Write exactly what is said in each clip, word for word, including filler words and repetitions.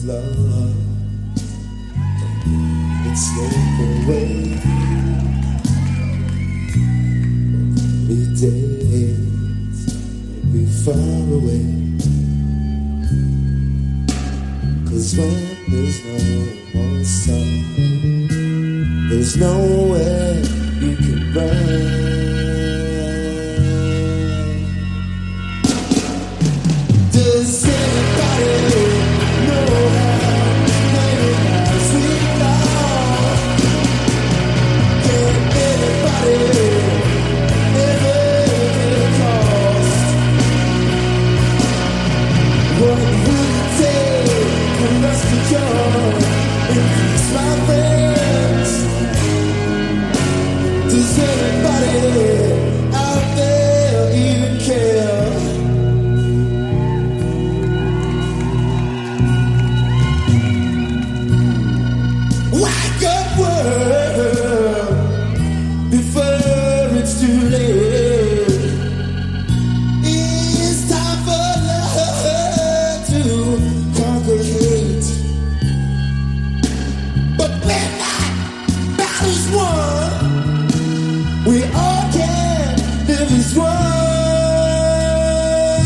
this love, it slip away. Every day will be far away. 'Cause when there's no more sun, there's nowhere you can run. Does anybody know how many lives we've lost? Can anybody ever get a cost? What would it take for us to join in peace, my friends? Does anybody out there even care? Wake up, world, before it's too late. It's time for love to conquer hate. But when that battle's won, we all can live as one.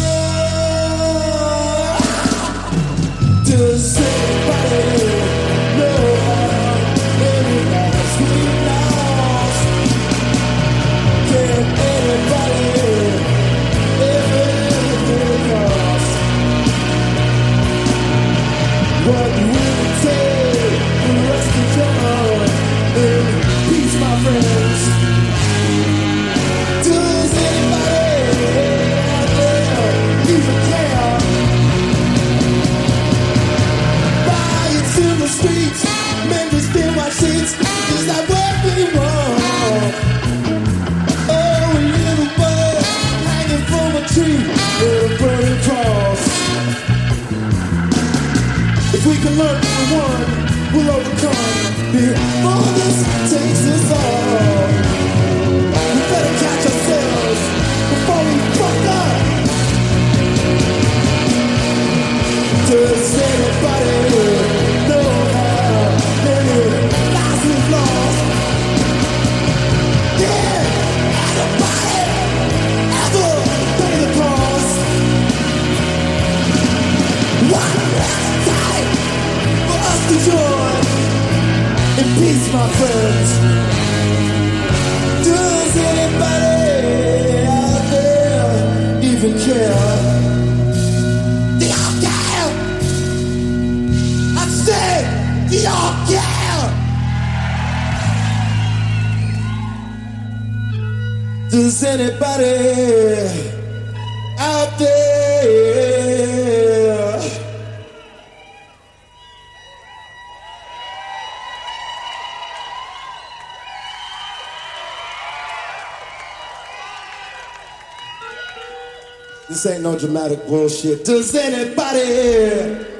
Does anybody know how many lives we've lost? Can anybody ever get a cost? What will it take for us to join in peace, my friends? Does anybody out there even care? Riots in the streets, men just in my seats. Is that what we want? Oh, a little bird hanging from a tree with a burning cross. If we can learn from one, we'll overcome. Before this takes us all, we better catch ourselves before we fuck up. Does anybody know how many lives we've lost? Yeah, anybody ever pay the cost? One last time for us to join in peace, my friends. Does anybody out there even care? They all care. I said, they all care. Does anybody out there? This ain't no dramatic bullshit. Does anybody